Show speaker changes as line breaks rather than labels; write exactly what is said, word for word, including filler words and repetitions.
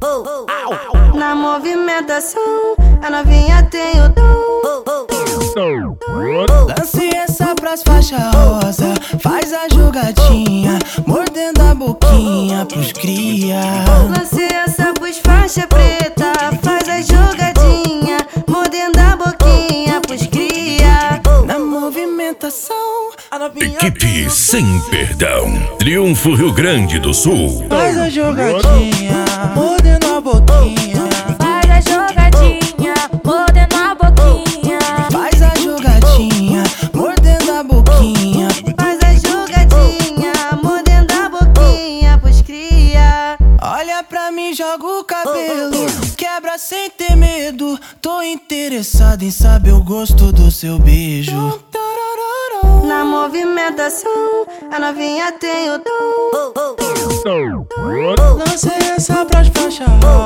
Na movimentação, a novinha tem o dom.
Lance essa pras faixa rosa, faz a jogadinha, mordendo a boquinha pros cria.
Lance essa pros faixa preta, faz a jogadinha, mordendo a boquinha pros cria.
Na movimentação, a novinha
Equipe Sem Perdão, Triunfo Rio Grande do Sul.
faz a jogadinha, mordendo a boquinha.
Faz a jogadinha, mordendo a boquinha.
Faz a jogadinha, mordendo a boquinha.
Faz a jogadinha, mordendo a boquinha pros cria.
Olha pra mim, joga o cabelo, quebra sem ter medo. Tô interessado em saber o gosto do seu beijo.
Na movimentação, a novinha tem o dom.
Lancei essa pras faixa rosa,